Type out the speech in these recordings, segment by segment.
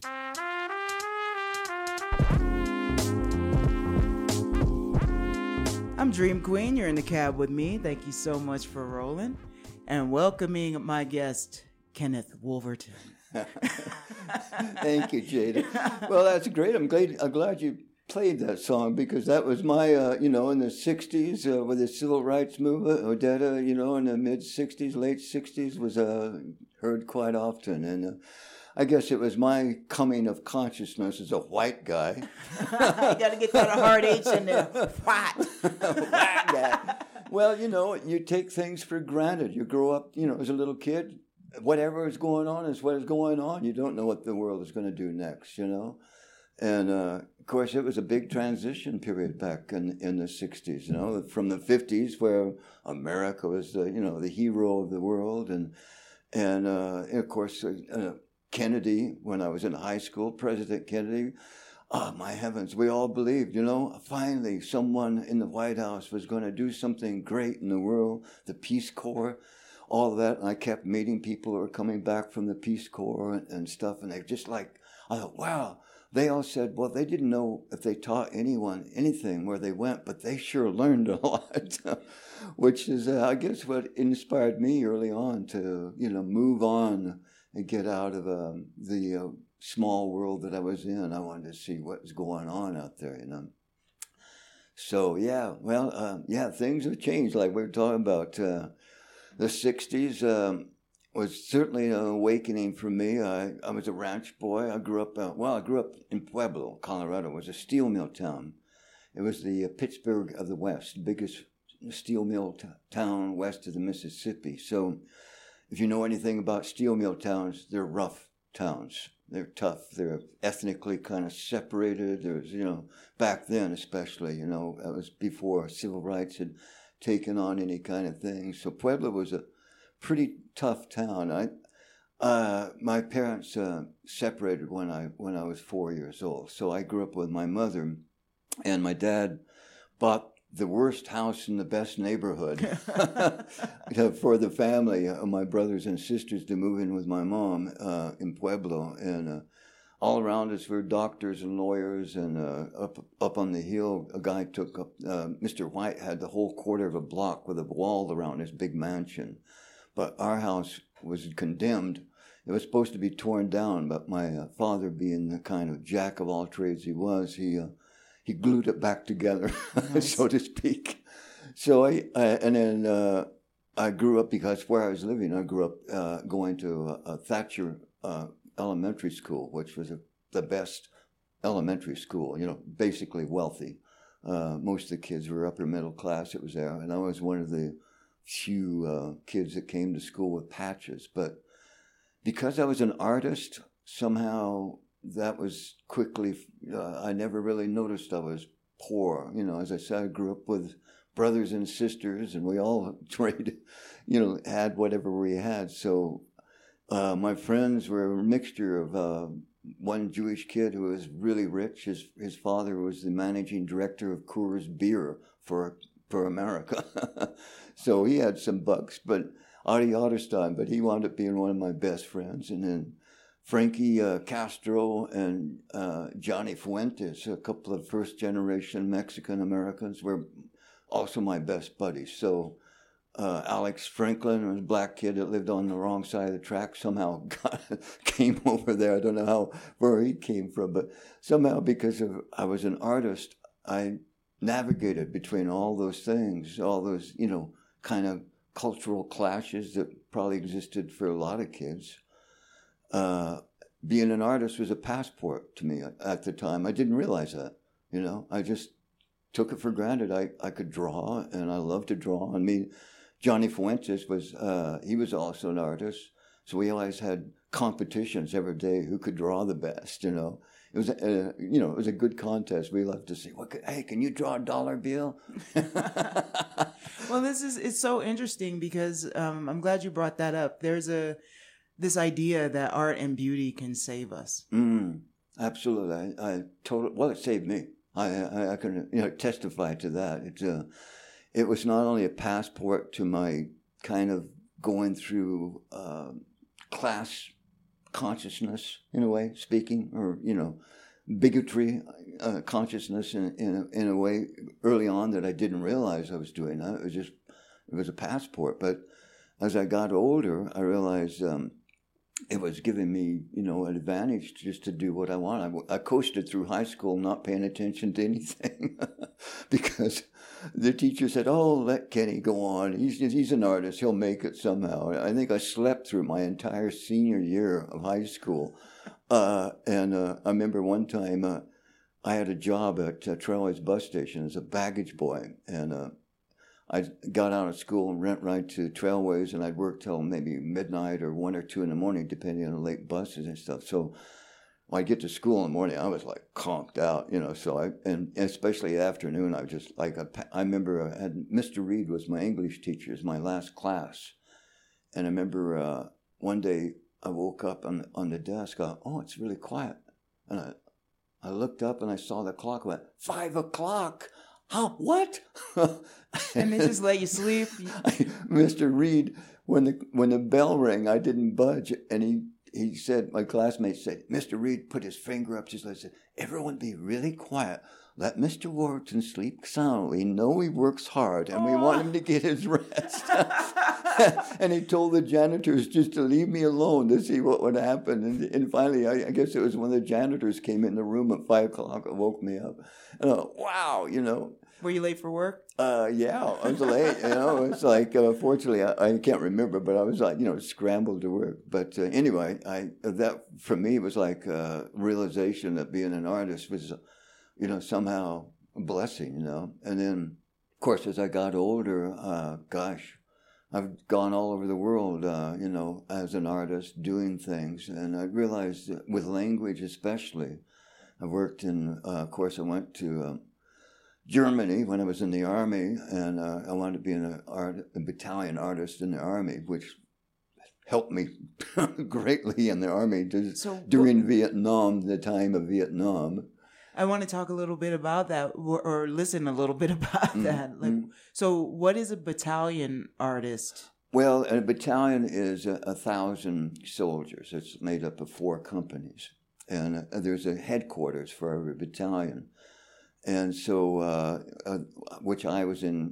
I'm Dream Queen. You're in the cab with me. Thank you so much for rolling and welcoming my guest, Kenneth Wolverton. Thank you, Jada. Well, that's great. I'm glad you played that song because that was my, in the 60s with the civil rights movement. Odetta, in the mid 60s, late 60s was heard quite often. And I guess it was my coming of consciousness as a white guy. You got to get that hard H in there. White. White guy. Well, you take things for granted. You grow up, as a little kid, whatever is going on is what is going on. You don't know what the world is going to do next, And, of course, it was a big transition period back in the 60s, from the 50s where America was, the hero of the world. And of course, Kennedy, when I was in high school, President Kennedy, oh, my heavens, we all believed, finally someone in the White House was going to do something great in the world, the Peace Corps, all of that. And I kept meeting people who were coming back from the Peace Corps and stuff. And they just I thought, wow. They all said, well, they didn't know if they taught anyone anything where they went, but they sure learned a lot, which is, I guess, what inspired me early on to, move on and get out of the small world that I was in. I wanted to see what was going on out there, So, yeah, well, things have changed, like we were talking about. The 60s was certainly an awakening for me. I was a ranch boy. I grew up in Pueblo, Colorado. It was a steel mill town. It was the Pittsburgh of the West, biggest steel mill town west of the Mississippi. So if you know anything about steel mill towns, they're rough towns. They're tough. They're ethnically kind of separated. There's, back then especially, that was before civil rights had taken on any kind of thing. So Pueblo was a pretty tough town. My parents separated when I was 4 years old. So I grew up with my mother, and my dad bought the worst house in the best neighborhood for the family, my brothers and sisters, to move in with my mom in Pueblo. And all around us were doctors and lawyers, and up on the hill, a guy took up, Mr. White had the whole quarter of a block with a wall around his big mansion. But our house was condemned. It was supposed to be torn down, but my father, being the kind of jack of all trades he was, he glued it back together, nice. So to speak. So I grew up, because where I was living, I grew up going to a Thatcher elementary school, which was the best elementary school, basically wealthy. Most of the kids were upper middle class. It was there, and I was one of the few kids that came to school with patches. But because I was an artist, somehow that was quickly, I never really noticed I was poor. As I said, I grew up with brothers and sisters, and we all traded, had whatever we had. So my friends were a mixture of one Jewish kid who was really rich. His father was the managing director of Coors Beer for America. So he had some bucks, but Adi Otterstein, but he wound up being one of my best friends. And then Frankie Castro and Johnny Fuentes, a couple of first-generation Mexican-Americans, were also my best buddies. So Alex Franklin, was a black kid that lived on the wrong side of the track, somehow came over there. I don't know where he came from, but somehow, because I was an artist, I navigated between all those things, all those, kind of cultural clashes that probably existed for a lot of kids. Being an artist was a passport to me at the time. I didn't realize that, I just took it for granted. I could draw, and I loved to draw. Johnny Fuentes he was also an artist. So we always had competitions every day, who could draw the best, It was, it was a good contest. We loved to see, hey, can you draw a dollar bill? Well, it's so interesting because I'm glad you brought that up. There's this idea that art and beauty can save us. Absolutely. It saved me. I can testify to that. It was not only a passport to my kind of going through class consciousness, in a way, speaking, or, bigotry consciousness in a way early on that I didn't realize I was doing that. It was a passport. But as I got older, I realized it was giving me, an advantage just to do what I want. I coasted through high school not paying attention to anything because the teacher said, "Oh, let Kenny go on. He's an artist. He'll make it somehow." I think I slept through my entire senior year of high school. And I remember one time I had a job at Trailways bus station as a baggage boy. And I got out of school and went right to Trailways, and I'd work till maybe midnight or 1 or 2 in the morning, depending on the late buses and stuff. So when I get to school in the morning, I was like conked out, So and especially afternoon, I was just like, I remember I had Mr. Reed was my English teacher, is my last class. And I remember one day I woke up on the desk, oh, it's really quiet. And I looked up and I saw the clock, went, 5 o'clock. How? What? And they just let you sleep? Mr. Reed, when the bell rang, I didn't budge. And he said, my classmates said, Mr. Reed put his finger up his lips and said, "Everyone be really quiet. Let Mr. Warburton sleep soundly. Know he works hard, and we want him to get his rest." And he told the janitors just to leave me alone to see what would happen. And finally, I guess it was when the janitors came in the room at 5 o'clock and woke me up. And wow, Were you late for work? Yeah, I was late. It's like, fortunately, I can't remember, but I was like, scrambled to work. But anyway, that for me was like a realization that being an artist was, somehow a blessing, And then, of course, as I got older, I've gone all over the world, as an artist doing things. And I realized that with language especially, I've worked of course, I went to Germany when I was in the Army, and I wanted to be a battalion artist in the Army, which helped me greatly in the Army during Vietnam, the time of Vietnam. I want to talk a little bit about that, or listen a little bit about that. So what is a battalion artist? Well, a battalion is 1,000 soldiers. It's made up of 4 companies, and there's a headquarters for every battalion. And so, which I was in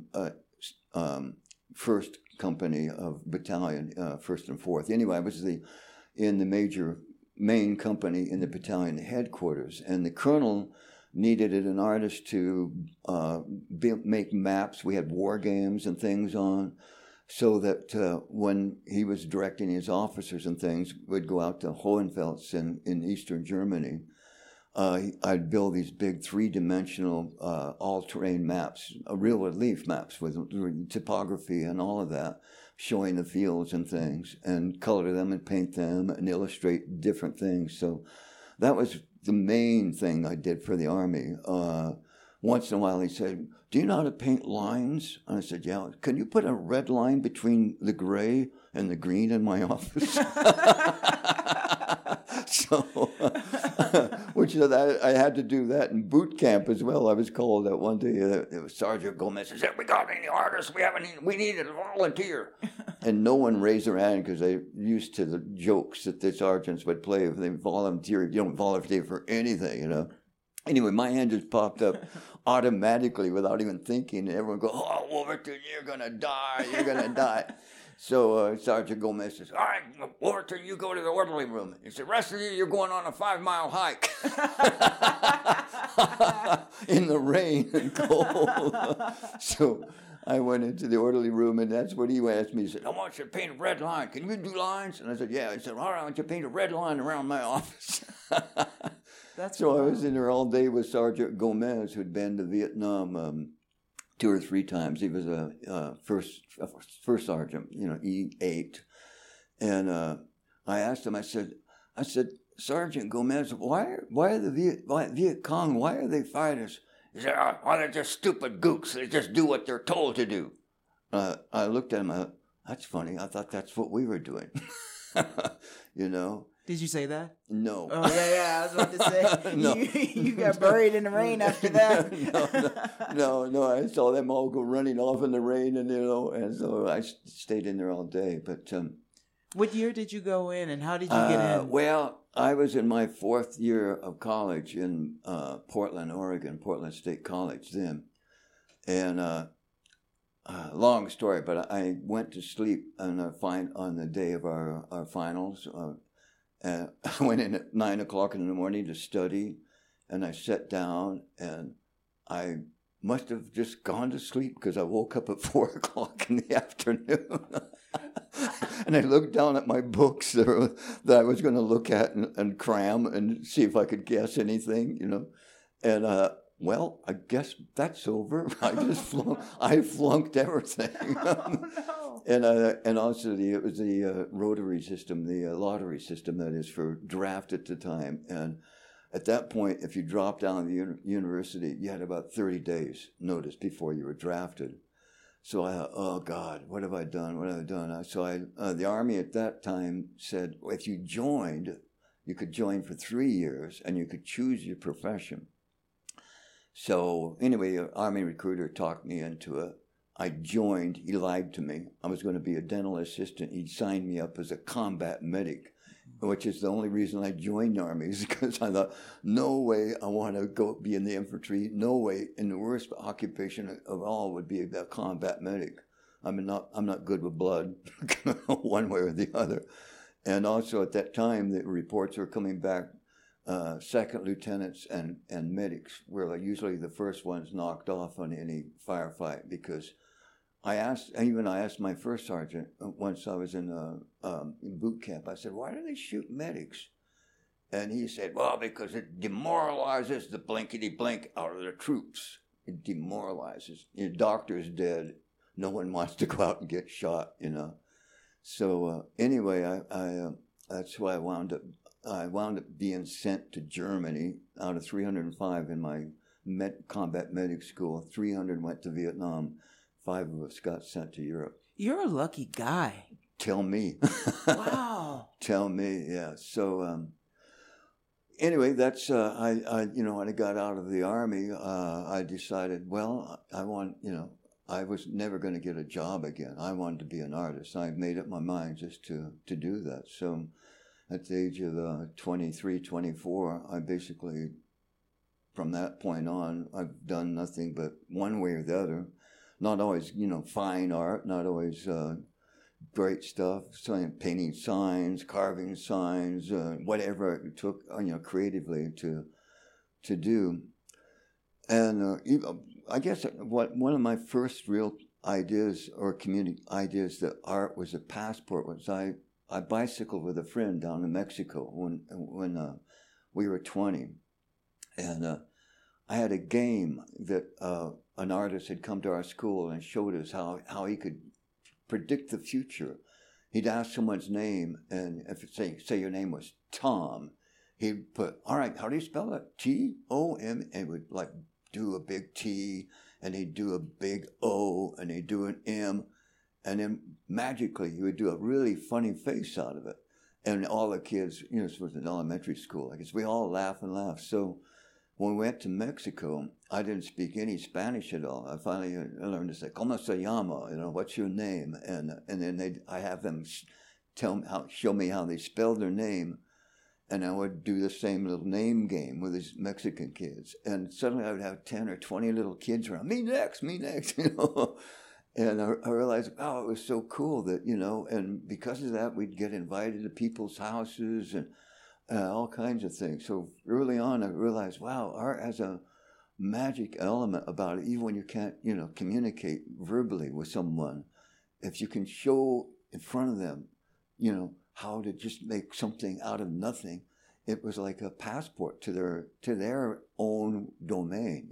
first company of battalion, 1st and 4th. Anyway, I was in the main company in the battalion headquarters, and the colonel needed an artist to make maps. We had war games and things on, so that when he was directing his officers and things, we'd go out to Hohenfels in eastern Germany. I'd build these big 3-dimensional all-terrain maps, real relief maps with topography and all of that, showing the fields and things, and color them and paint them and illustrate different things. So that was the main thing I did for the Army. Once in a while he said, "Do you know how to paint lines?" And I said, "Yeah." "Can you put a red line between the gray and the green in my office?" So, which I had to do that in boot camp as well. I was called out one day. It was Sergeant Gomez said, "We got any artists? We need a volunteer." And no one raised their hand because they used to the jokes that the sergeants would play if they volunteered. You don't volunteer for anything, Anyway, my hand just popped up automatically without even thinking. And everyone goes, "Oh, Wolverton, you're going to die. You're going to die." So Sergeant Gomez says, "All right, Wolverton, you go to the orderly room." He said, "Rest of you, you're going on a 5-mile hike." In the rain and cold. So I went into the orderly room, and that's what he asked me. He said, "I want you to paint a red line. Can you do lines?" And I said, "Yeah." He said, "All right, I want you to paint a red line around my office." So I was in there all day with Sergeant Gomez, who'd been to Vietnam 2 or 3 times. He was a first sergeant, E8. And I asked him, I said, "Sergeant Gomez, why are the Viet Cong, why are they fighting us?" He said, "Oh, they're just stupid gooks. They just do what they're told to do." I looked at him, "That's funny. I thought that's what we were doing." Did you say that? No. Oh, yeah, I was about to say. No. You got buried in the rain after that. No. I saw them all go running off in the rain, and so I stayed in there all day. But What year did you go in, and how did you get in? Well, I was in my 4th year of college in Portland, Oregon, Portland State College then. And long story, but I went to sleep on the day of our finals. And I went in at 9 o'clock in the morning to study, and I sat down, and I must have just gone to sleep because I woke up at 4 o'clock in the afternoon. And I looked down at my books that I was going to look at and cram and see if I could guess anything, And, well, I guess that's over. I flunked everything. Oh, no. And also it was the rotary system, the lottery system, that is, for draft at the time. And at that point, if you dropped out of the university, you had about 30 days notice before you were drafted. So I thought, oh God, what have I done? What have I done? So the Army at that time said, well, if you joined, you could join for 3 years and you could choose your profession. So anyway, an Army recruiter talked me into it. I joined. He lied to me. I was going to be a dental assistant. He signed me up as a combat medic, which is the only reason I joined the Army, is because I thought, no way I want to go be in the infantry. No way. And the worst occupation of all would be a combat medic. I'm not good with blood, one way or the other. And also at that time, the reports were coming back. Second lieutenants and medics were usually the first ones knocked off on any firefight, because I asked my first sergeant once I was in boot camp. I said, why do they shoot medics? And he said, well, because it demoralizes the blankety-blank out of the troops. It demoralizes. Your doctor's dead. No one wants to go out and get shot, So anyway, I that's why I wound up being sent to Germany. Out of 305 in my combat medic school, 300 went to Vietnam. 5 of us got sent to Europe. You're a lucky guy. Tell me. Wow. Tell me, yeah. So anyway, that's when I got out of the Army, I decided, well, I was never going to get a job again. I wanted to be an artist. I made up my mind just to do that. So at the age of 23, 24, I basically, from that point on, I've done nothing but one way or the other. Not always, fine art, not always great stuff, painting signs, carving signs, whatever it took, creatively to do. And I guess one of my first real ideas or community ideas that art was a passport was I bicycled with a friend down to Mexico when we were 20, and I had a game that an artist had come to our school and showed us how he could predict the future. He'd ask someone's name, and if say your name was Tom, he'd put, all right, how do you spell it? T-O-M, and would do a big T, and he'd do a big O, and he'd do an M, and then magically he would do a really funny face out of it. And all the kids, this was an elementary school, I guess we all laugh and laugh. So when we went to Mexico, I didn't speak any Spanish at all. I finally learned to say, "Cómo se llama?" What's your name? And then I have them show me how they spelled their name, and I would do the same little name game with these Mexican kids. And suddenly I would have 10 or 20 little kids around. Me next. And I realized, wow, it was so cool that and because of that, we'd get invited to people's houses and all kinds of things. So early on, I realized, wow, art has a magic element about it. Even when you can't, communicate verbally with someone, if you can show in front of them, how to just make something out of nothing, it was like a passport to their own domain,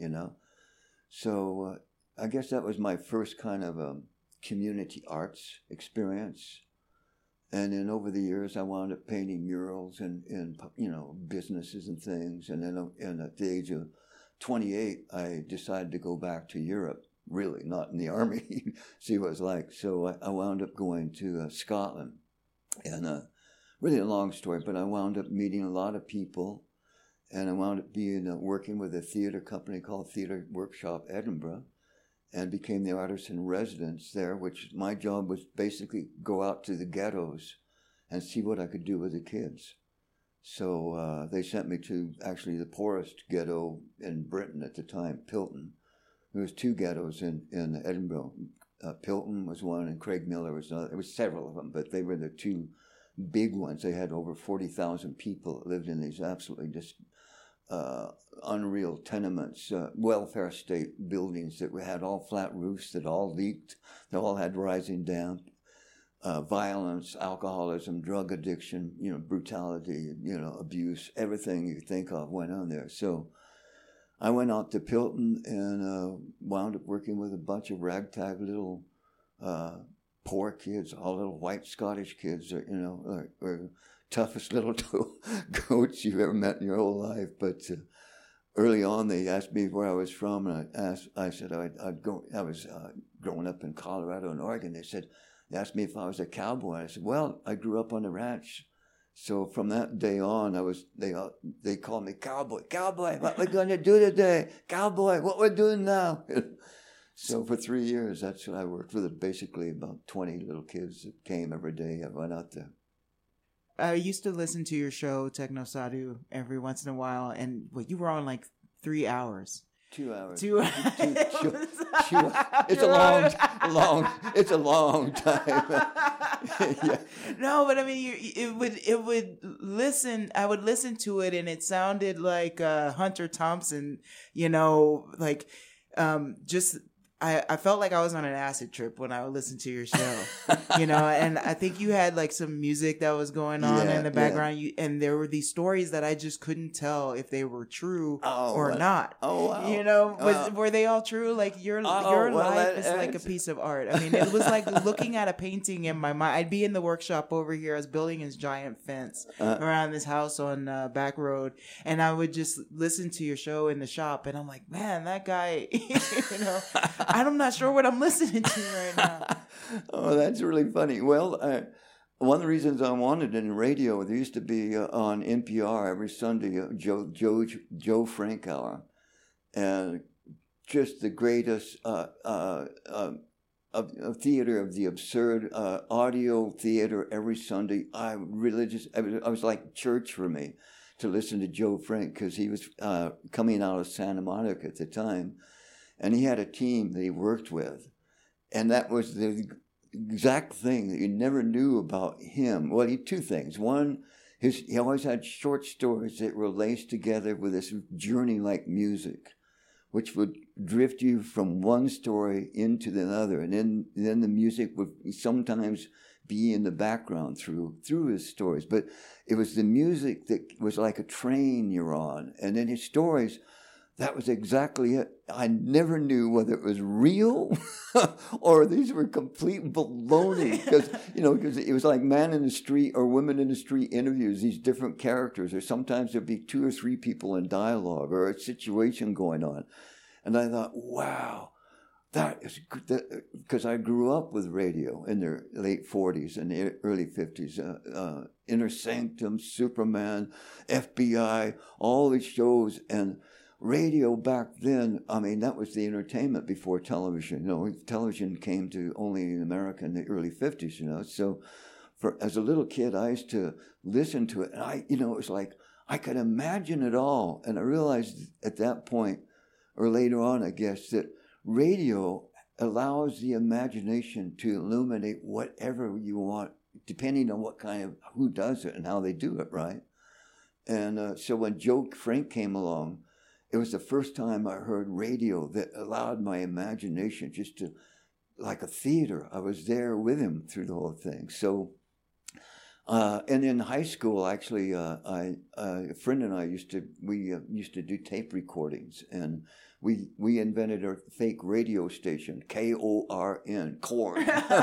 So I guess that was my first kind of community arts experience. And then over the years, I wound up painting murals in businesses and things. And then at the age of 28, I decided to go back to Europe, really, not in the Army, see what it was like. So I wound up going to Scotland. And really a long story, but I wound up meeting a lot of people. And I wound up working with a theater company called Theater Workshop Edinburgh, and became the artist in residence there, which my job was basically go out to the ghettos and see what I could do with the kids. So they sent me to actually the poorest ghetto in Britain at the time, Pilton. There was 2 ghettos in Edinburgh. Pilton was one, and Craigmillar was another. There was several of them, but they were the 2 big ones. They had over 40,000 people that lived in these absolutely just unreal tenements, welfare state buildings that had all flat roofs that all leaked. They all had rising damp. Violence, alcoholism, drug addiction, brutality, abuse, everything you think of went on there. So I went out to Pilton and wound up working with a bunch of ragtag little poor kids, all little white Scottish kids, or toughest little goats you've ever met in your whole life. But early on, they asked me where I was from, and I said I'd go. I was growing up in Colorado and Oregon. They asked me if I was a cowboy. I said, well, I grew up on the ranch. So from that day on, they called me cowboy. Cowboy, what we're going to do today? Cowboy, what we're doing now? So for 3 years, that's what I worked with. Basically about 20 little kids that came every day. I went out there. I used to listen to your show, Techno Sadhu, every once in a while, and you were on like 3 hours. 2 hours. It's a long time. Yeah. No, but I mean, it would listen. I would listen to it, and it sounded like Hunter Thompson. Just. I felt like I was on an acid trip when I would listen to your show, and I think you had like some music that was going on in the background. And there were these stories that I just couldn't tell if they were true or not. Oh, wow. Were they all true? Like your life is like a piece of art. I mean, it was like looking at a painting in my mind. I'd be in the workshop over here. I was building this giant fence around this house on Back Road, and I would just listen to your show in the shop, and I'm like, man, that guy, I'm not sure what I'm listening to right now. Oh, that's really funny. Well, one of the reasons I wanted it in radio, there used to be on NPR every Sunday, Joe Frank Hour, and just the greatest of theater of the absurd, audio theater every Sunday. I was like church for me to listen to Joe Frank, because he was coming out of Santa Monica at the time. And he had a team that he worked with. And that was the exact thing that you never knew about him. Well, 2 things. One, he always had short stories that were laced together with this journey-like music, which would drift you from one story into another. And then the music would sometimes be in the background through his stories. But it was the music that was like a train you're on. And then his stories... That was exactly it. I never knew whether it was real or these were complete baloney, because it was like man in the street or women in the street interviews, these different characters, or sometimes there'd be 2 or 3 people in dialogue or a situation going on. And I thought, wow, that is good, because I grew up with radio in the late 40s and early 50s, Inner Sanctum, Superman, FBI, all these shows. And radio back then, I mean, that was the entertainment before television. Television came to only in America in the early 50s, So as a little kid, I used to listen to it, and it was like I could imagine it all. And I realized at that point, or later on, I guess, that radio allows the imagination to illuminate whatever you want, depending on who does it and how they do it, right? And so when Joe Frank came along, it was the first time I heard radio that allowed my imagination just to, like a theater. I was there with him through the whole thing. So, and in high school, actually, a friend and I used to do tape recordings, and we invented a fake radio station, KORN, Corn.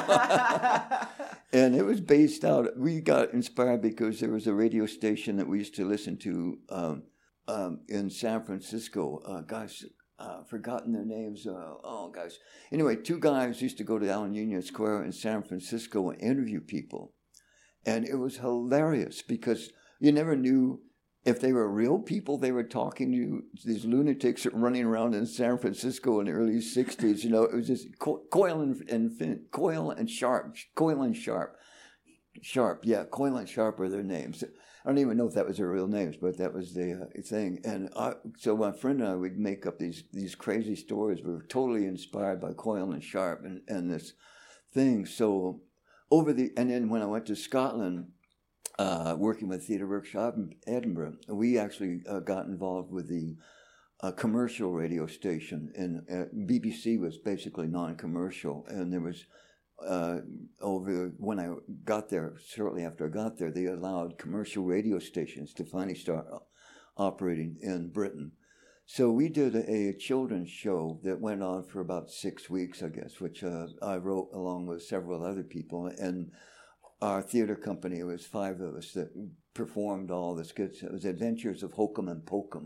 And it was based out. We got inspired because there was a radio station that we used to listen to. In San Francisco, forgotten their names. Anyway, 2 guys used to go down Union Square in San Francisco and interview people. And it was hilarious because you never knew if they were real people they were talking to, these lunatics running around in San Francisco in the early 60s. It was just Coil and Sharp. Sharp. Yeah, Coyle and Sharp are their names. I don't even know if that was their real names, but that was the thing. And so my friend and I would make up these crazy stories. We were totally inspired by Coyle and Sharp and this thing. So and then when I went to Scotland, working with Theatre Workshop in Edinburgh, we actually got involved with the commercial radio station. And BBC was basically non-commercial, and there was. When I got there, shortly after I got there, they allowed commercial radio stations to finally start operating in Britain. So we did a children's show that went on for about 6 weeks, I guess, which I wrote along with several other people. And our theater company, it was 5 of us that performed all the skits. It was Adventures of Hokum and Pokum.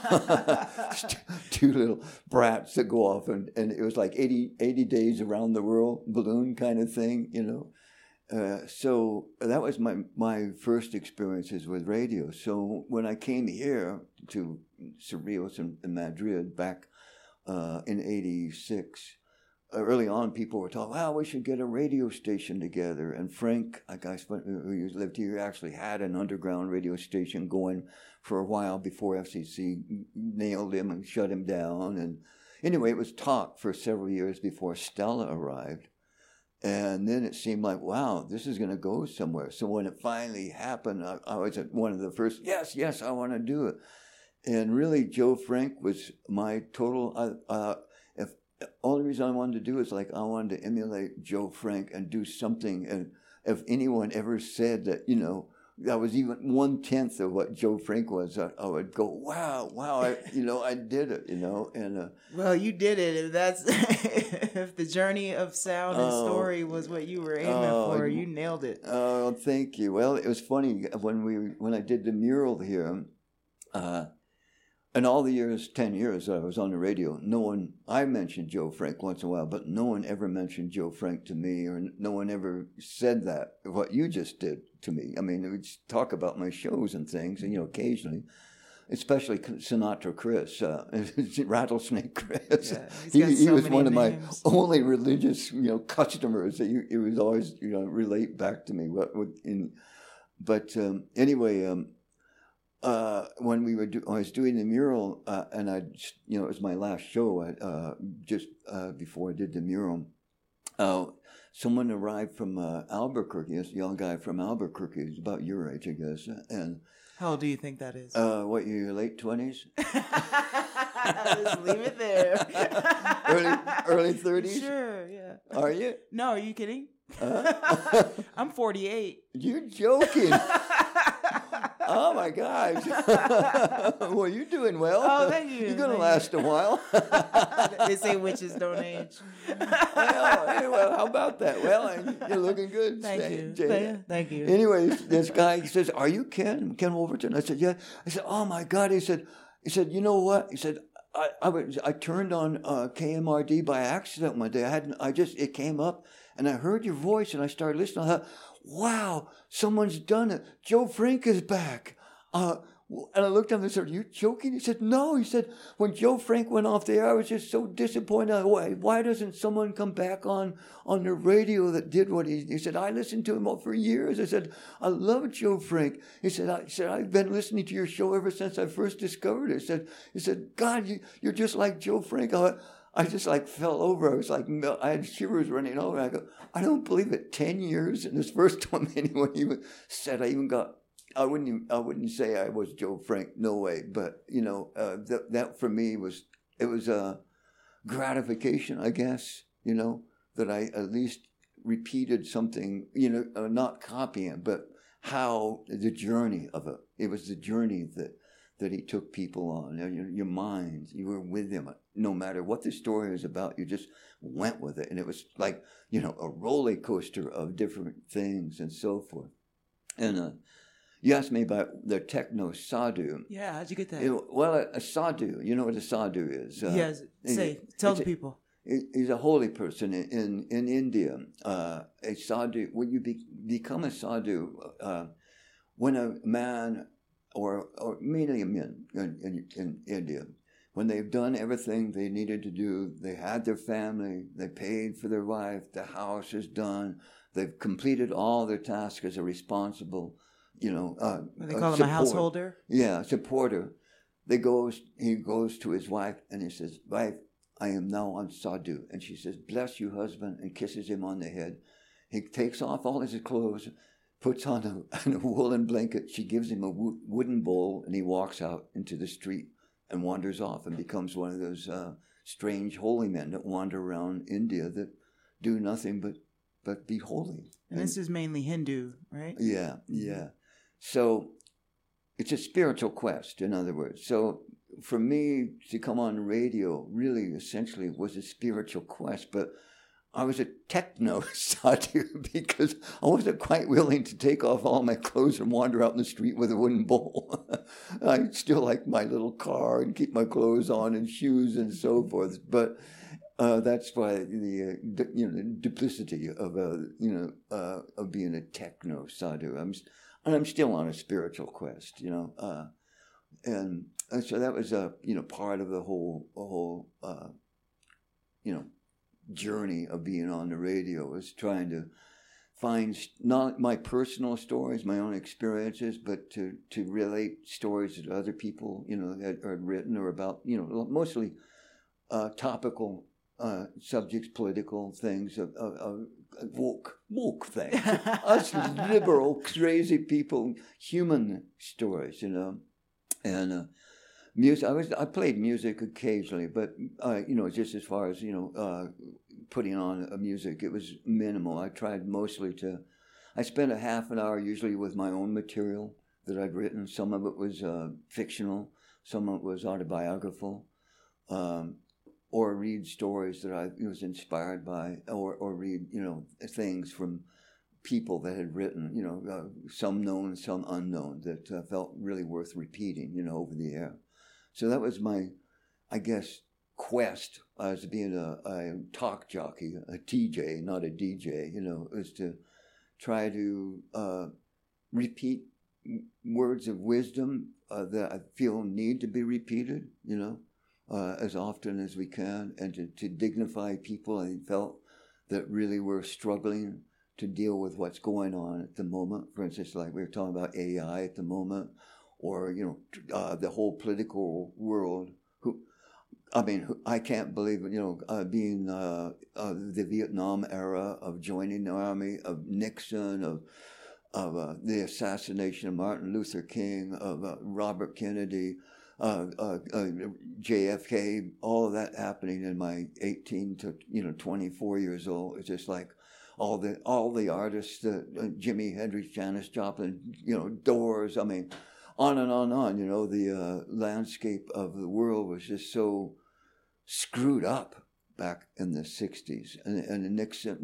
2 little brats that go off, and it was like 80 days around the world, balloon kind of thing, you know. So that was my first experiences with radio. So when I came here to Cerrillos in Madrid back in 86, early on, people were talking, well, we should get a radio station together. And Frank, a guy who lived here, actually had an underground radio station going for a while before FCC nailed him and shut him down. And anyway, it was talk for several years before Stella arrived. And then it seemed like, wow, this is going to go somewhere. So when it finally happened, I was one of the first, yes, I want to do it. And really, Joe Frank was my total... The only reason I wanted to do is I wanted to emulate Joe Frank and do something. And if anyone ever said that, you know, that was even 1/10 of what Joe Frank was, I would go, wow, I did it, you know. And well, you did it. If that's if the journey of sound and story was what you were aiming for, you nailed it. Oh, thank you. Well, it was funny when I did the mural here. In all the 10 years that I was on the radio, I mentioned Joe Frank once in a while, but no one ever mentioned Joe Frank to me, or no one ever said that, what you just did to me. I mean, we'd talk about my shows and things, and, you know, occasionally, especially Sinatra Chris, Rattlesnake Chris. Yeah, he was one of my only religious, you know, customers that he was always, you know, relate back to me. Anyway, when I was doing the mural, and it was my last show, just before I did the mural, someone arrived from Albuquerque, this young guy from Albuquerque, he's about your age, I guess, and... How old do you think that is? What, your late 20s? Just leave it there. early 30s? Sure, yeah. Are you? No, are you kidding? I'm 48. You're joking. Oh my gosh. Well, you're doing well. Oh, thank you. You're going to last a while. They say witches don't age. Well, how about that? Well, you're looking good. Thank you. Thank you. Anyways, this guy, he says, are you Ken Wolverton? I said, yeah. I said, oh my God. He said, you know what? He said, I turned on KMRD by accident one day. It came up and I heard your voice and I started listening. I thought, wow, someone's done it. Joe Frank is back. And I looked at him and said, are you joking? He said, no. He said, when Joe Frank went off the air, I was just so disappointed. Why doesn't someone come back on the radio that did what he said, I listened to him for years. I said, I love Joe Frank. He said, I've been listening to your show ever since I first discovered it. He said, God, you're just like Joe Frank. I just fell over. I was I had shivers running over. I go, I don't believe it. 10 years, and this first time anyone even said I wouldn't say I was Joe Frank. No way. But you know, that for me was a gratification, I guess. You know, that I at least repeated something. You know, not copying, but how the journey of it. It was the journey that he took people on. Your mind, you were with him. No matter what the story was about, you just went with it. And it was like, you know, a roller coaster of different things and so forth. And you asked me about the techno sadhu. Yeah, how'd you get that? Well, a sadhu, you know what a sadhu is? Yes, tell the people. He's a holy person in India. A sadhu, when you become a sadhu, when a man, or mainly men in India, when they've done everything they needed to do, they had their family, they paid for their wife, the house is done, They've completed all their tasks as a responsible, they call him a householder? Yeah, supporter. He goes to his wife and he says, "Wife, I am now on sadhu." And she says, "Bless you, husband," and kisses him on the head. He takes off all his clothes, puts on a woolen blanket. She gives him a wooden bowl, and he walks out into the street and wanders off and becomes one of those strange holy men that wander around India that do nothing but be holy. And this is mainly Hindu, right? Yeah, yeah. So it's a spiritual quest, in other words. So for me to come on radio really essentially was a spiritual quest, but I was a techno sadhu because I wasn't quite willing to take off all my clothes and wander out in the street with a wooden bowl. I still like my little car and keep my clothes on and shoes and so forth. But that's why the duplicity of being a techno sadhu. I'm still on a spiritual quest, and so that was part of the whole journey of being on the radio, was trying to find not my personal stories, my own experiences, but to relate stories that other people had written or about mostly topical subjects, political things, of woke things, us liberal crazy people, human stories, and music. I played music occasionally, but just as far as putting on a music, it was minimal. I tried mostly I spent a half an hour usually with my own material that I'd written. Some of it was fictional, some of it was autobiographical, or read stories that I was inspired by, or read things from people that had written, some known, some unknown, that felt really worth repeating, over the air. So that was my, I guess, quest as being a talk jockey, a TJ, not a DJ, is to try to repeat words of wisdom that I feel need to be repeated, as often as we can, and to dignify people I felt that really were struggling to deal with what's going on at the moment. For instance, like we were talking about AI at the moment, or the whole political world. I can't believe being the Vietnam era, of joining the army, of Nixon, of the assassination of Martin Luther King, of Robert Kennedy, JFK, all of that happening in my 18 to 24 years old. It's just like all the artists, Jimi Hendrix, Janis Joplin, Doors. On and on. The landscape of the world was just so screwed up back in the 60s. And Nixon,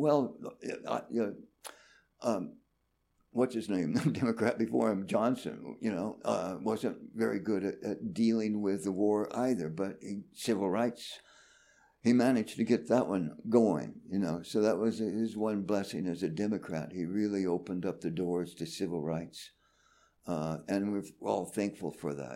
what's his name? The Democrat before him, Johnson, wasn't very good at dealing with the war either, but civil rights, he managed to get that one going, So that was his one blessing as a Democrat. He really opened up the doors to civil rights. And we're all thankful for that,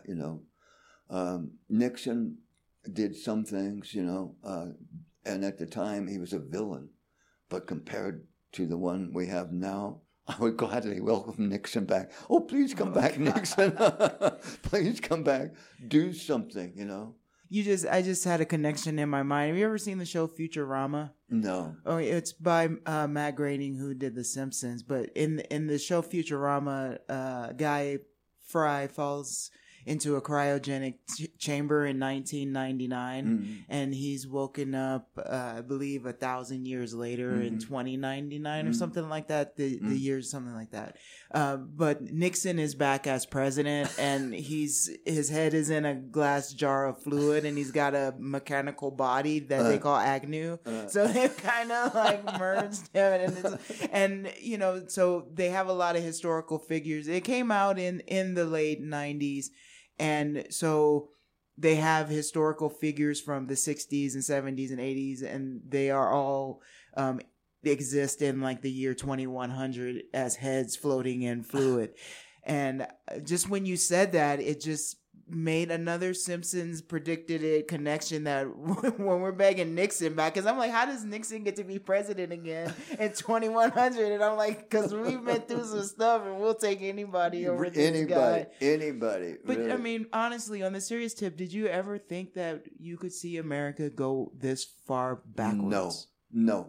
Nixon did some things, and at the time he was a villain, but compared to the one we have now, I would gladly welcome Nixon back. Oh, please come back, Nixon. Please come back. Do something, I just had a connection in my mind. Have you ever seen the show Futurama? No. Oh, it's by Matt Groening, who did The Simpsons. But in the show Futurama, Guy Fry falls into a cryogenic chamber in 1999, and he's woken up, I believe, 1,000 years later in 2099 or something like that. The year's something like that. But Nixon is back as president, and his head is in a glass jar of fluid, and he's got a mechanical body that they call Agnew. So they've kind of like merged him, and so they have a lot of historical figures. It came out in the late 90s. And so they have historical figures from the 60s and 70s and 80s, and they are all exist in like the year 2100 as heads floating in fluid. And just when you said that, it just made another Simpsons predicted it connection that when we're begging Nixon back, because I'm like, how does Nixon get to be president again in 2100? And I'm like, because we've been through some stuff and we'll take anybody over this guy. Anybody. But really. I mean, honestly, on the serious tip, did you ever think that you could see America go this far backwards? No,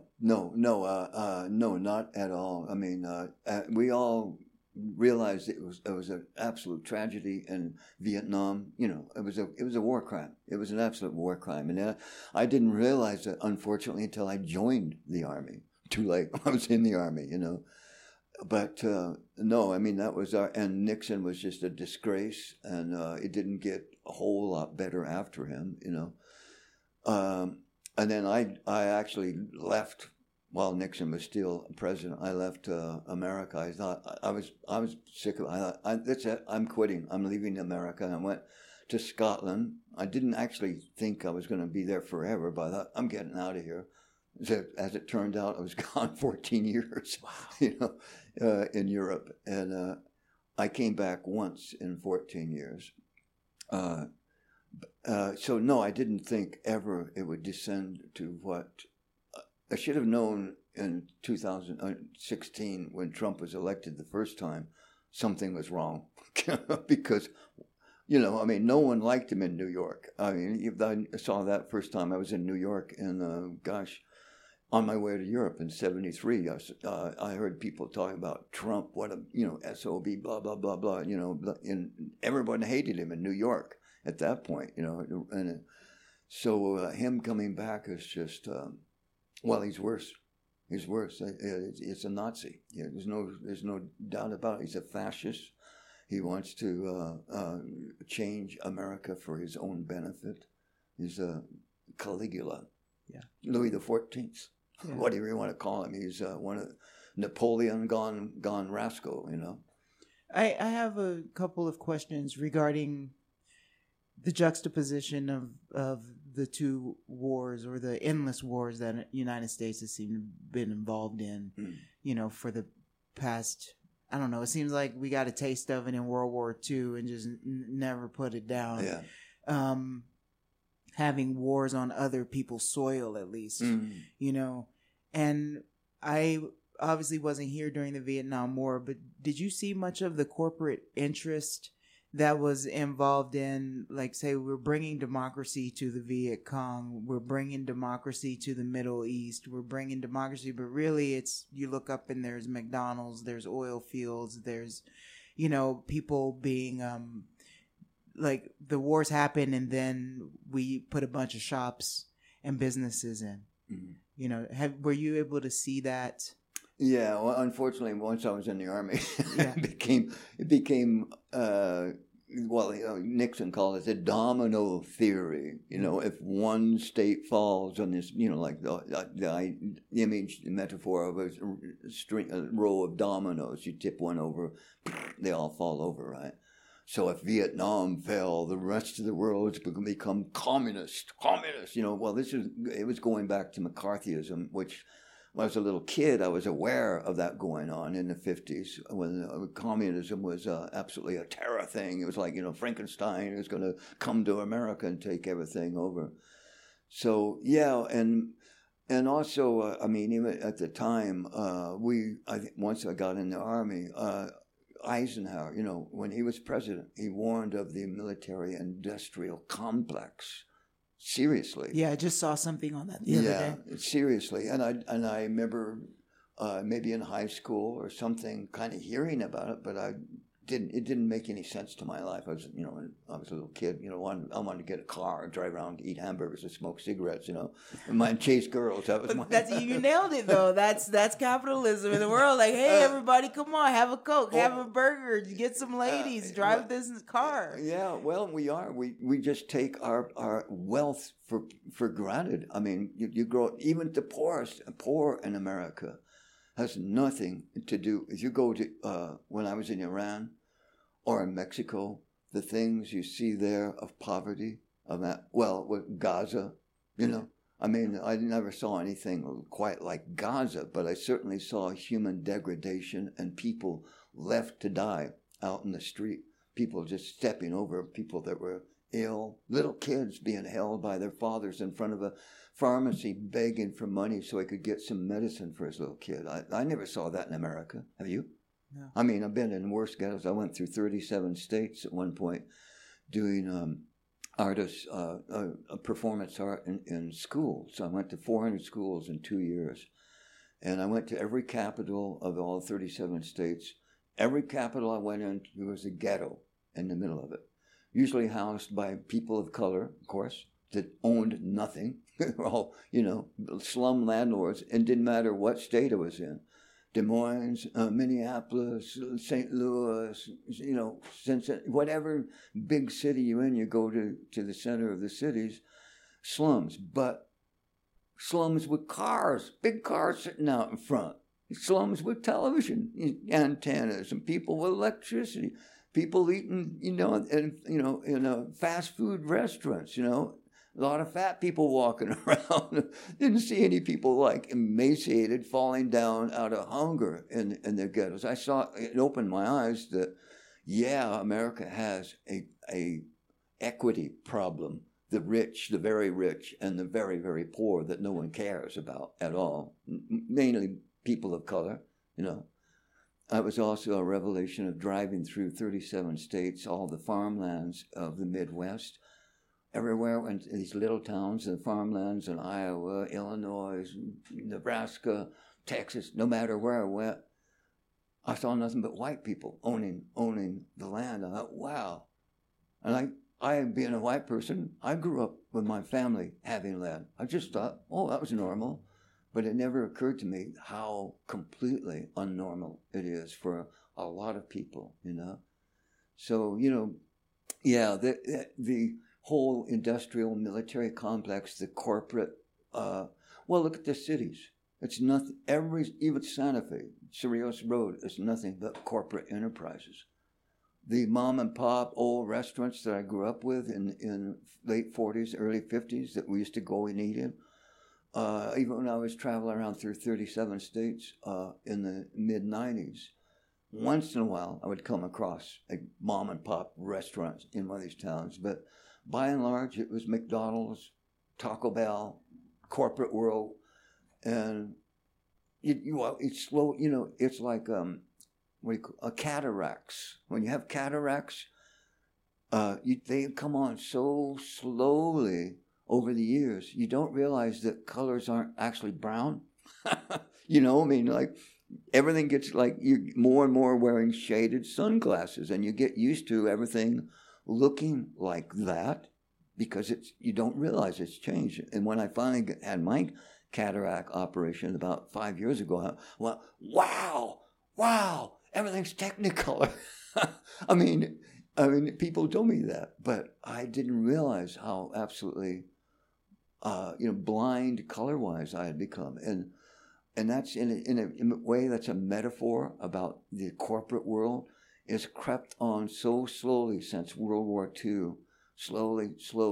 not at all. I mean, we all realized it was an absolute tragedy in Vietnam. You know, it was a war crime. It was an absolute war crime, and I didn't realize that, unfortunately, until I joined the Army. Too late. I was in the Army, you know. But no, I mean, that was and Nixon was just a disgrace, and it didn't get a whole lot better after him, you know. And then I actually left while Nixon was still president. I left America. I thought I was sick of it. I thought, that's it. I'm quitting. I'm leaving America. And I went to Scotland. I didn't actually think I was going to be there forever, but I thought, I'm getting out of here. As it turned out, I was gone 14 years, wow. You know, in Europe. And I came back once in 14 years. So no, I didn't think ever it would descend to what I should have known in 2016 when Trump was elected the first time. Something was wrong because, you know, I mean, no one liked him in New York. I mean, I saw that first time I was in New York, and on my way to Europe in '73, I heard people talking about Trump, what a, you know, SOB, blah blah blah blah, you know, and everyone hated him in New York at that point, you know, and so him coming back is just, well, he's worse. He's worse. It's a Nazi. Yeah, there's no doubt about it. He's a fascist. He wants to change America for his own benefit. He's a Caligula. Yeah. Louis XIV. Yeah. Whatever you want to call him. He's one of Napoleon gone rascal, you know. I have a couple of questions regarding the juxtaposition of the two wars, or the endless wars that the United States has been involved in, you know, for the past, I don't know, it seems like we got a taste of it in World War II and just never put it down. Yeah. Having wars on other people's soil, at least, you know. And I obviously wasn't here during the Vietnam War, but did you see much of the corporate interest that was involved in, like, say, we're bringing democracy to the Viet Cong, we're bringing democracy to the Middle East, we're bringing democracy, but really it's, you look up and there's McDonald's, there's oil fields, there's, you know, people being, like, the wars happen and then we put a bunch of shops and businesses in. Mm-hmm. You know, were you able to see that? Yeah, well, unfortunately, once I was in the Army, it became well, you know, Nixon called it the domino theory. You know, if one state falls on this, you know, like the image, the metaphor of a row of dominoes, you tip one over, they all fall over, right? So if Vietnam fell, the rest of the world is going to become communist. You know, well, it was going back to McCarthyism, which, when I was a little kid, I was aware of that going on in the 50s when communism was absolutely a terror thing. It was like, you know, Frankenstein was going to come to America and take everything over. So, yeah, and also, I mean, even at the time, I think once I got in the Army, Eisenhower, you know, when he was president, he warned of the military-industrial complex. Seriously. Yeah, I just saw something on that the other day. Yeah, seriously. And I remember maybe in high school or something kind of hearing about it, but it didn't make any sense to my life. I was a little kid, you know, I wanted to get a car, drive around, eat hamburgers and smoke cigarettes, you know, and chase girls. That was you nailed it though. That's capitalism in the world. Like, hey, everybody, come on, have a Coke, have a burger, get some ladies, drive this car. Yeah, well, we are. We just take our wealth for granted. I mean, you grow, even the poor in America has nothing to do. If you go to when I was in Iran or in Mexico, the things you see there of poverty, with Gaza, you know. I mean, I never saw anything quite like Gaza, but I certainly saw human degradation and people left to die out in the street. people just stepping over people that were ill, little kids being held by their fathers in front of a pharmacy begging for money so he could get some medicine for his little kid. I never saw that in America. Have you? No. I mean, I've been in worse ghettos. I went through 37 states at one point doing performance art in schools. So I went to 400 schools in 2 years. And I went to every capital of all 37 states. Every capital I went in, there was a ghetto in the middle of it. Usually housed by people of color, of course, that owned nothing. All, slum landlords. And didn't matter what state it was in. Des Moines, Minneapolis, St. Louis, Cincinnati, whatever big city you're in, you go to the center of the cities, slums. But slums with cars, big cars sitting out in front. Slums with television antennas and people with electricity. People eating, in fast food restaurants, A lot of fat people walking around. Didn't see any people like emaciated, falling down out of hunger in the ghettos. It opened my eyes that, America has a equity problem. The rich, the very rich, and the very, very poor that no one cares about at all. Mainly people of color, It was also a revelation of driving through 37 states, all the farmlands of the Midwest. Everywhere in these little towns and farmlands in Iowa, Illinois, Nebraska, Texas, no matter where I went, I saw nothing but white people owning the land. I thought, wow. And I being a white person, I grew up with my family having land. I just thought, that was normal. But it never occurred to me how completely unnormal it is for a lot of people, So, the whole industrial military complex, the corporate, look at the cities. It's nothing, even Santa Fe, Cerrillos Road, is nothing but corporate enterprises. The mom and pop old restaurants that I grew up with in late 40s, early 50s that we used to go and eat in, even when I was traveling around through 37 states in the mid-90s, once in a while I would come across a mom and pop restaurant in one of these towns, but by and large, it was McDonald's, Taco Bell, corporate world, and it's slow. It's like cataracts. When you have cataracts, they come on so slowly over the years. You don't realize that colors aren't actually brown. Everything gets like you're more and more wearing shaded sunglasses, and you get used to everything looking like that because you don't realize it's changed. And when I finally had my cataract operation about 5 years ago, I went, wow, everything's Technicolor. I mean, people told me that, but I didn't realize how absolutely, blind color-wise I had become. And that's in a way that's a metaphor about the corporate world. It's crept on so slowly since World War II. Slowly.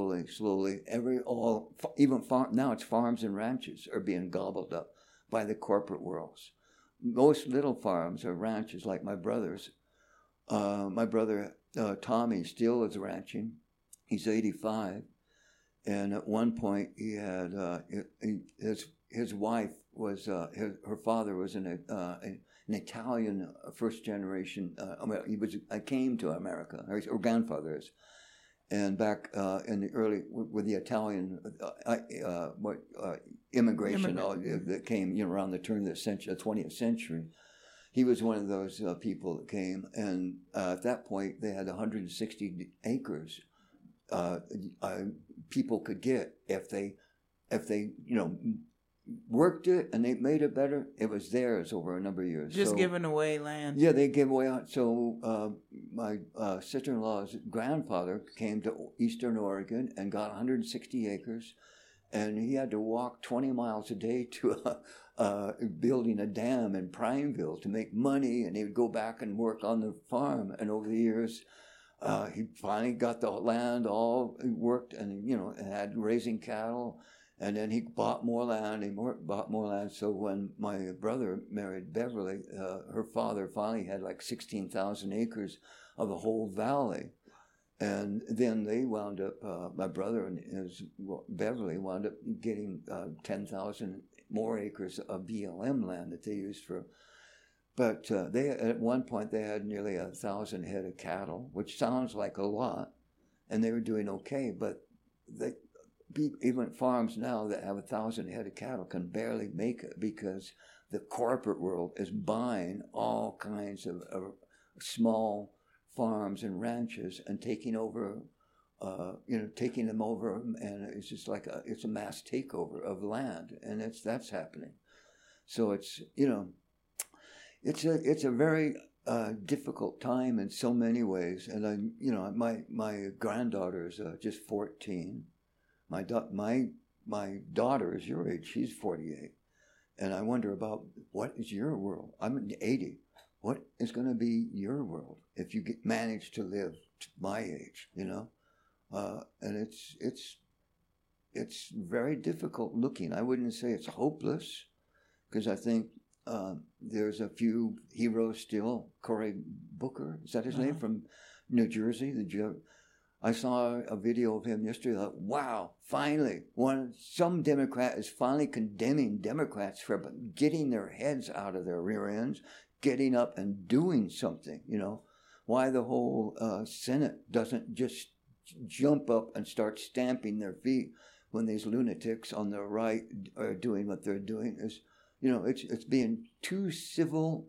Now it's farms and ranches are being gobbled up by the corporate worlds. Most little farms or ranches like my brother's. My brother Tommy still is ranching. He's 85. And at one point he had, his wife was, her father was an Italian first generation. He came to America, or grandfather is, and back in the early with the Italian immigration that came around the turn of the century, the 20th century. He was one of those people that came, and at that point they had 160 acres. People could get if they worked it and they made it better. It was theirs over a number of years. Just giving away land. Yeah, they gave away. So my sister-in-law's grandfather came to Eastern Oregon and got 160 acres, and he had to walk 20 miles a day to building a dam in Prineville to make money, and he would go back and work on the farm. And over the years, he finally got the land all worked, and had raising cattle. And then he bought more land. Bought more land. So when my brother married Beverly, her father finally had like 16,000 acres of the whole valley. And then they wound up, my brother and Beverly wound up getting 10,000 more acres of BLM land that they used for. But they at one point they had nearly 1,000 head of cattle, which sounds like a lot, and they were doing okay. But even farms now that have 1,000 head of cattle can barely make it because the corporate world is buying all kinds of small farms and ranches and taking over, taking them over, and it's just like it's a mass takeover of land, and that's happening. So it's it's a very difficult time in so many ways, and my granddaughter is just 14. My daughter is your age; she's 48, and I wonder about what is your world. I'm 80. What is going to be your world if you manage to live to my age, and it's very difficult looking. I wouldn't say it's hopeless, because I think there's a few heroes still. Cory Booker, is that his name, from New Jersey? I saw a video of him yesterday. Like, wow, finally, some Democrat is finally condemning Democrats for getting their heads out of their rear ends, getting up and doing something, why the whole Senate doesn't just jump up and start stamping their feet when these lunatics on the right are doing what they're doing. Is, it's being too civil.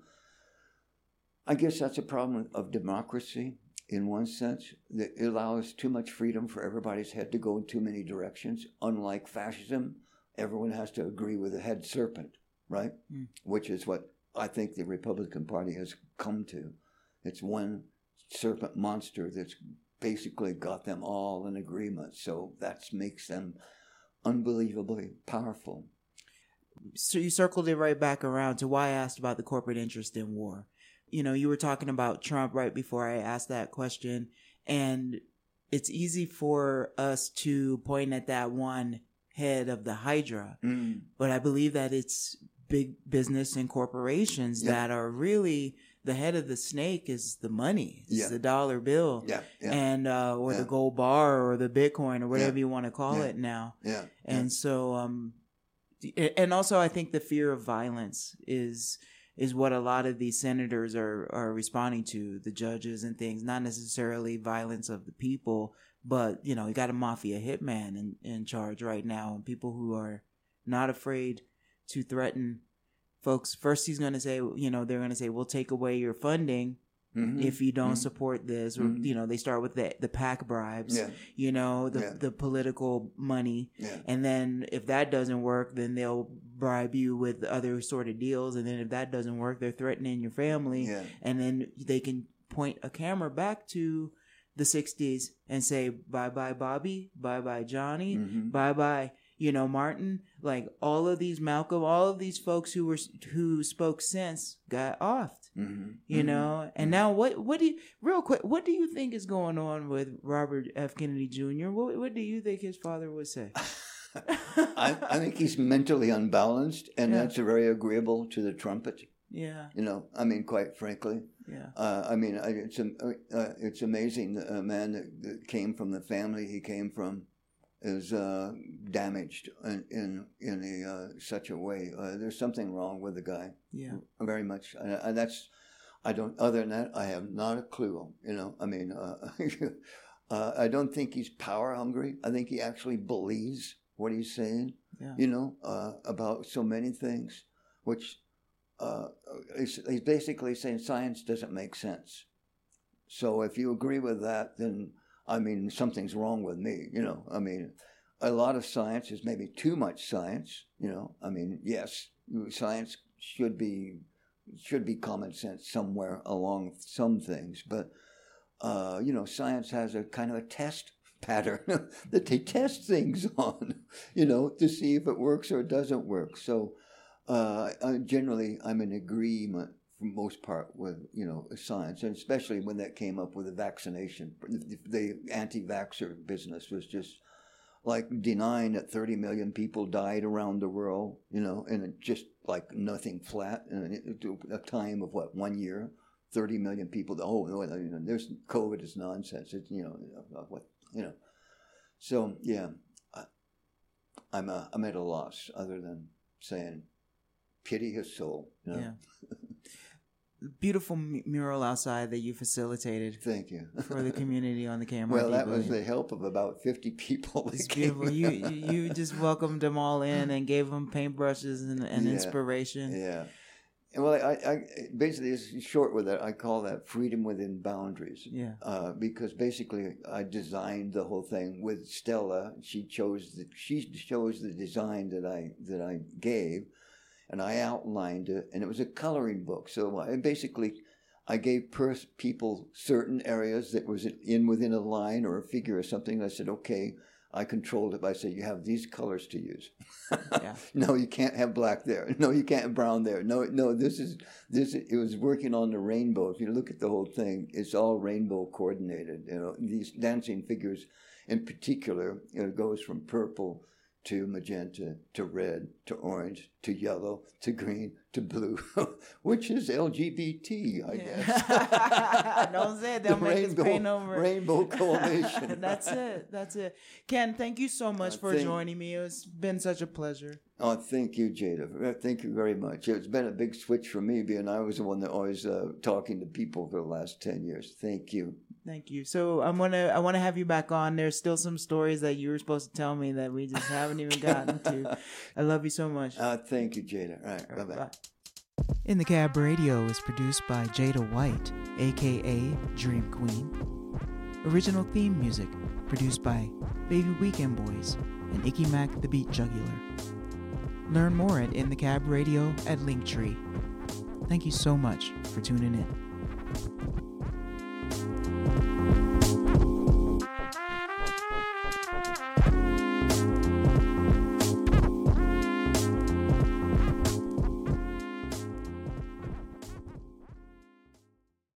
I guess that's a problem of democracy in one sense, that it allows too much freedom for everybody's head to go in too many directions. Unlike fascism, everyone has to agree with the head serpent, right? Which is what I think the Republican Party has come to. It's one serpent monster that's basically got them all in agreement. So that makes them unbelievably powerful. So you circled it right back around to why I asked about the corporate interest in war. You were talking about Trump right before I asked that question, and it's easy for us to point at that one head of the Hydra, but I believe that it's big business and corporations that are really the head of the snake is the money. It's the dollar bill, and or the gold bar or the Bitcoin or whatever you want to call it now. And so, and also I think the fear of violence is what a lot of these senators are responding to, the judges and things, not necessarily violence of the people, but, you got a mafia hitman in charge right now, and people who are not afraid to threaten folks. First, he's going to say, they're going to say, we'll take away your funding if you don't support this, or, they start with the PAC bribes, the political money. And then if that doesn't work, then they'll bribe you with other sort of deals. And then if that doesn't work, they're threatening your family. And then they can point a camera back to the 60s and say, bye-bye Bobby, bye-bye Johnny, bye-bye, Martin. Like all of these, Malcolm, all of these folks who spoke sense got offed. And now what do you, real quick, what do you think is going on with Robert F. Kennedy Jr.? What do you think his father would say? I think he's mentally unbalanced, and that's very agreeable to the trumpet. Quite frankly. It's amazing. A man that came from the family he came from is damaged in such a way. There's something wrong with the guy. Very much. And that's, I don't. Other than that, I have not a clue. I don't think he's power hungry. I think he actually believes what he's saying. About so many things, which he's basically saying science doesn't make sense. So if you agree with that, then something's wrong with me, a lot of science is maybe too much science, yes, science should be common sense somewhere along some things, but, science has a kind of a test pattern that they test things on, to see if it works or it doesn't work. So, generally I'm in agreement for most part with, science, and especially when that came up with the vaccination. The anti-vaxxer business was just like denying that 30 million people died around the world, and it just like nothing flat in a time of 1 year, 30 million people. There's COVID is nonsense. It's, So, yeah, I'm at a loss other than saying, pity his soul. Yeah. Beautiful mural outside that you facilitated. Thank you. For the community on the KMRD. Well, that was the help of about 50 people. It's beautiful. You just welcomed them all in and gave them paintbrushes and inspiration. Yeah. Well, I basically, it's short with it. I call that freedom within boundaries. Yeah. Because basically, I designed the whole thing with Stella. She chose the design that I gave, and I outlined it, and it was a coloring book. So I gave people certain areas that was within a line or a figure or something. I said, okay. I controlled it by saying, you have these colors to use. Yeah. No, you can't have black there. No, you can't have brown there. No, it was working on the rainbow. If you look at the whole thing, it's all rainbow coordinated. These dancing figures in particular, it goes from purple to magenta to red to orange to yellow to green to blue, which is LGBT, I guess. Don't say it. They'll make us paint over. Rainbow Coalition. That's it. Ken, thank you so much for joining me. It's been such a pleasure. Oh, thank you, Jada. Thank you very much. It's been a big switch for me, being I was the one that always talking to people for the last 10 years. Thank you. Thank you. So I want to have you back on. There's still some stories that you were supposed to tell me that we just haven't even gotten to. I love you so much. Thank you, Jada. All right, bye-bye. Bye. In the Cab Radio is produced by Jada White, a.k.a. Dream Queen. Original theme music produced by Baby Weekend Boys and Icky Mac the Beat Jugular. Learn more at In the Cab Radio at Linktree. Thank you so much for tuning in.